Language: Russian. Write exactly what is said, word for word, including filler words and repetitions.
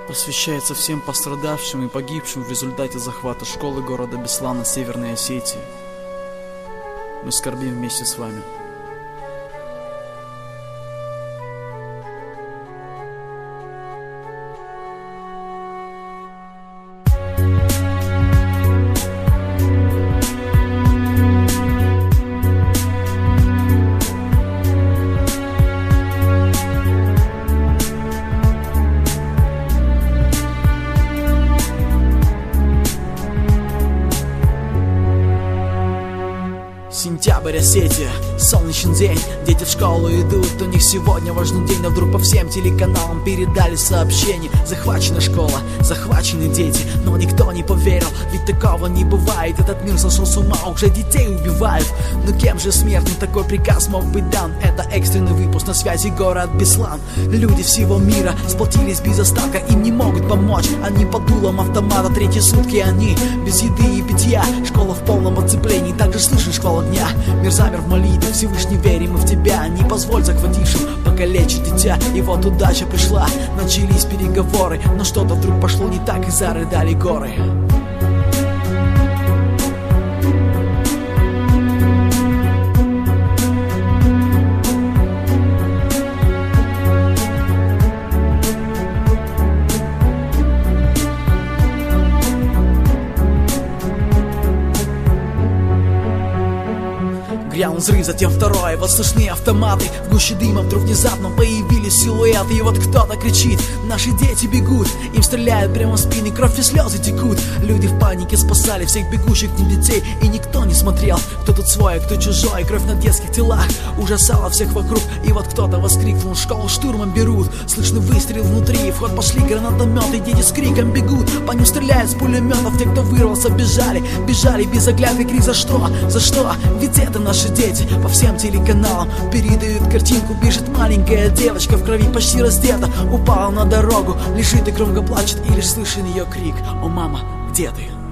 Посвящается всем пострадавшим и погибшим в результате захвата школы города Беслана Северной Осетии. Мы скорбим вместе с вами. Сентябрь, Осетия, солнечный день, дети в школу идут, у них сегодня важный день, но вдруг по всем телеканалам передали сообщение: захвачена школа, захвачены дети, но никто не поверил, ведь такого не бывает, этот мир сошел с ума, уже детей убивают. Но кем же смертный такой приказ мог быть дан? Это экстренный выпуск, на связи город Беслан. Люди всего мира сплотились без остатка, им не могут помочь, они под дулом автомата, третьи сутки они без еды и питья, школа в полном оцеплении, также слышишь хвала дня. Мир замер в молитве, Всевышний, верим мы в тебя, не позволь захватившим покалечить дитя. И вот удача пришла, начались переговоры, но что-то вдруг пошло не так, и зарыдали горы. Грянул взрыв, затем второй, вот слышны автоматы. В гуще дыма вдруг внезапно появились силуэты. И вот кто-то кричит: наши дети бегут. Им стреляют прямо в спины, кровь и слезы текут. Люди в панике спасали всех бегущих не детей, и никто не смотрел, кто тут свой, кто чужой. Кровь на детских телах ужасала всех вокруг. И вот кто-то воскликнул: школу штурмом берут. Слышны выстрел внутри, в ход пошли гранатометы. Дети с криком бегут, по ним стреляют с пулеметов. Те, кто вырвался, бежали, бежали без оглядки. Крик: за что, за что? Ведь это наши дети. По всем телеканалам передают картинку: бежит маленькая девочка, в крови почти раздета, упала на дорогу, лежит и громко плачет, и лишь слышен ее крик: о, мама, где ты?